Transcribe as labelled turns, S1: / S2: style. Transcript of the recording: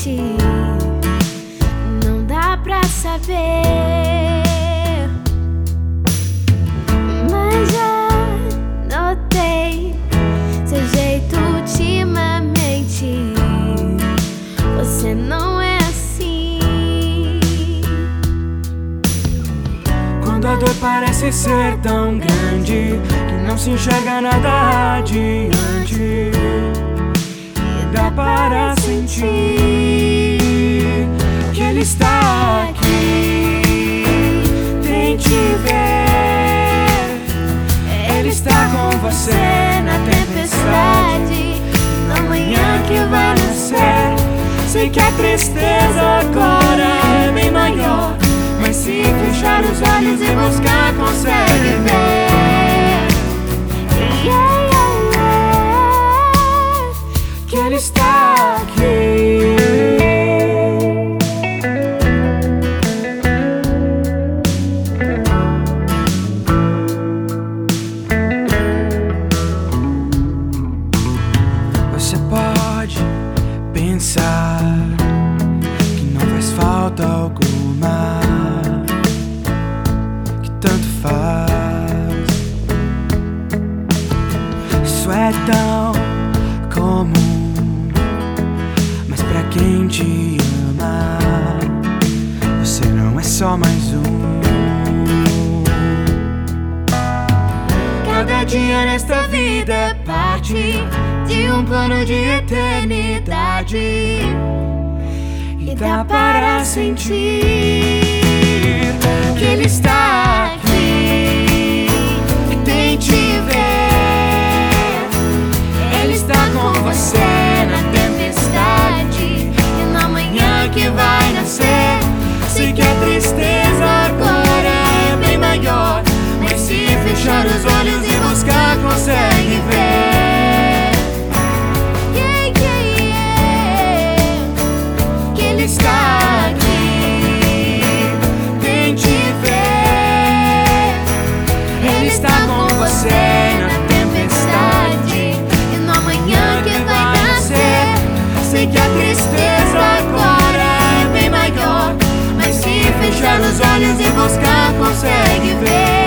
S1: mente, não dá pra saber. Mas já notei seu jeito ultimamente. Você não é assim.
S2: Quando a dor parece ser tão grande que não se enxerga nada adiante, dá para sentir que Ele está aqui. Tente ver, Ele está com você na tempestade, na manhã que vai nascer. Sei que a tristeza agora é bem maior, mas se fechar os olhos e buscar, consegue ver. Que Ele está aqui. Você pode pensar que não faz falta alguma, que tanto faz. Isso é tão comum, mas pra quem te ama, você não é só mais um. Cada dia nesta vida é parte de um plano de eternidade, e dá para sentir que Ele está aqui. Tente ver, Ele está com você na tempestade, e na manhã que vai nascer. Sei que a tristeza agora é bem maior, mas se fechar os olhos e buscar, consegue ver. Que Ele está aqui. Tente ver, Ele está com você na tempestade, e na manhã que vai nascer. Sei que a tristeza agora é bem maior, mas se fechar os olhos e buscar, consegue ver.